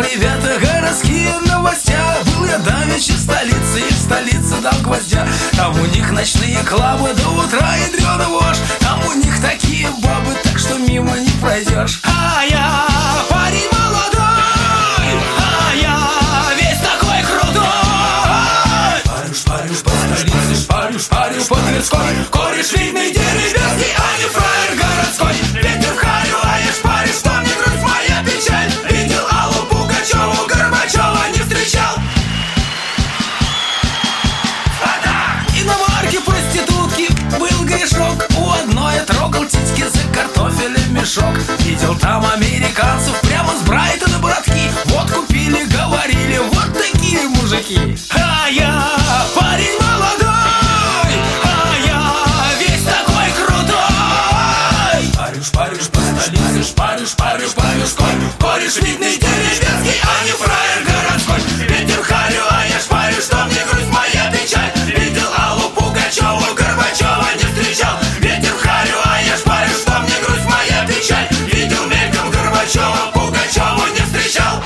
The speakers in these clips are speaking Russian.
ребята, городские новостя. Был я давеча в столице, и в столице дал гвоздя. Там у них ночные клабы до утра и дрёна вошь. Там у них такие бабы, так что мимо не пройдешь. А я парень молодой, а я весь такой крутой. Шпарю по столице, шпарю по Тверской. Кореш видный деревенский, а не фраер городской. Ветер в харю, а я шпарю, что мне грусть, моя печаль. Видел Аллу Пугачеву, Горбачева не встречал. Иномарки проститутки был грешок. У одной я трогал титьки за картофелем мешок. Видел там американцев прямо с Брайтона, братки. Водку пили, говорили, вот такие мужики. А я парень молодой, а я весь такой крутой. Шпарю по столице, шпарю по Тверской. Кореш видный деревенский, а не фраер городской. Ветер в харю, а я шпарю, что мне грусть, моя печаль. Видел Аллу Пугачеву, Горбачева не встречал. Ветер в харю, а я шпарю, что мне грусть, моя печаль. Видел мельком Горбачева, Пугачеву не встречал.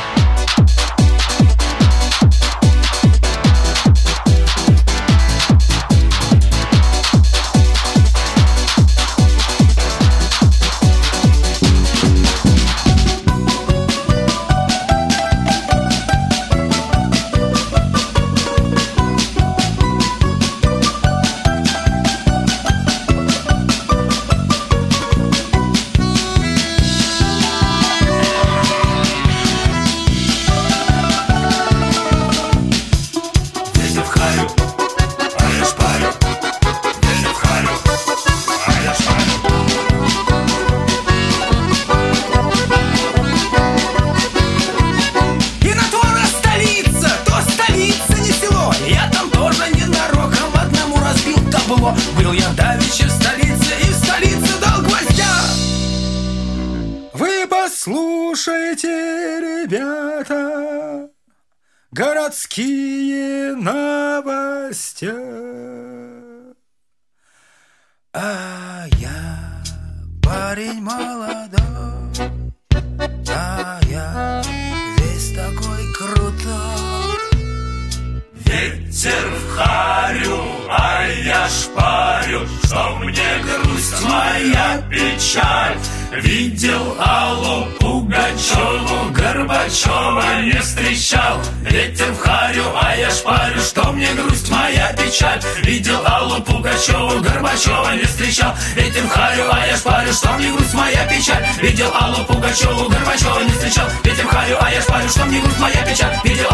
Был я давеча в столице, и в столице дал гвоздя. Вы послушайте, ребята, городские новости. А я парень молодой, а я весь такой крутой. Ветер в харю, а я шпарю, что мне грусть, моя печаль. Видел Аллу Пугачеву, Горбачева не встречал. Ветер в харю, а я шпарю, что мне грусть, моя печаль. Видел Аллу Пугачеву, Горбачева не встречал. Ветер в харю, а я шпарю, что мне грусть, моя печаль. Видел Аллу Пугачеву, Горбачева не встречал. Ветер в харю, а я шпарю, что мне грусть, моя печаль. Видел